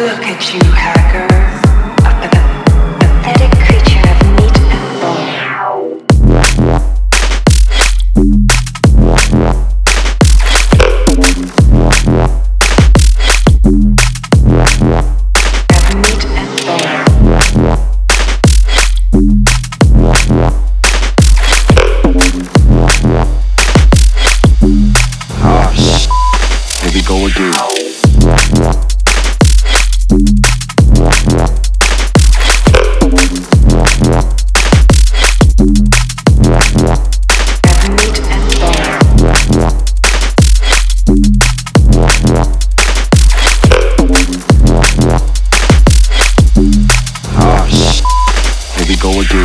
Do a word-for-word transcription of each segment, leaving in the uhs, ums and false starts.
Look at you, hacker. A pathetic creature of meat and bone. Of meat and bone. Ah, shit. Here we go again. Ah, shit. Here we go again.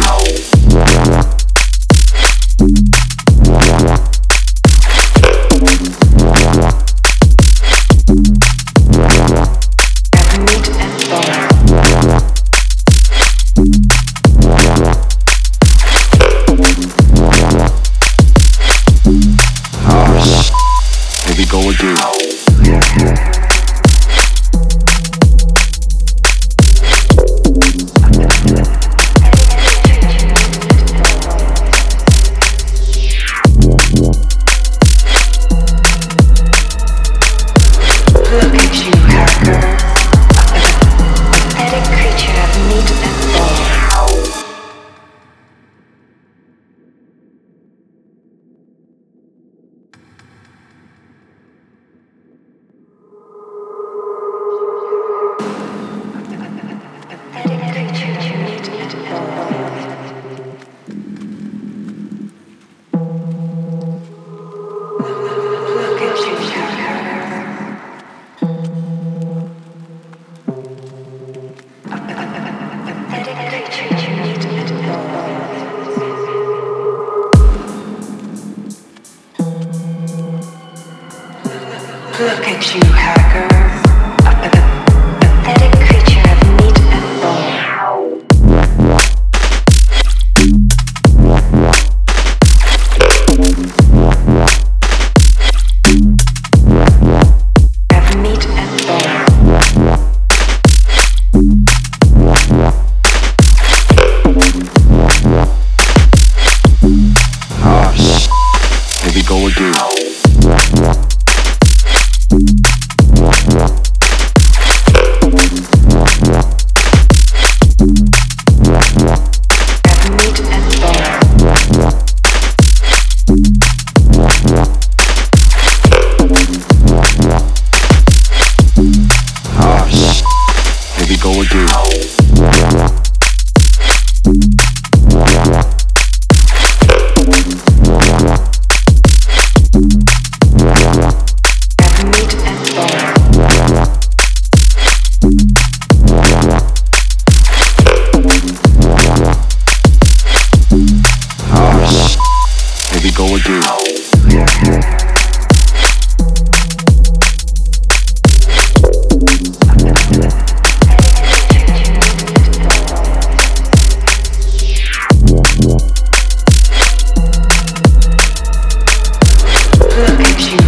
Ah, shit. Here we go again. Look at you, hacker. A pathetic creature of meat and bone. Pathetic creature of meat and bone. Look at you, hacker. Pathetic creature of meat and bone. Look at you, hacker. A pathetic creature of meat and bone. Of meat and bone. Ah, shit. Here we go again. Of meat and bone. Ah, shit. Here we go again. Of meat and bone. Ah, shit. Here we go again. Look at you,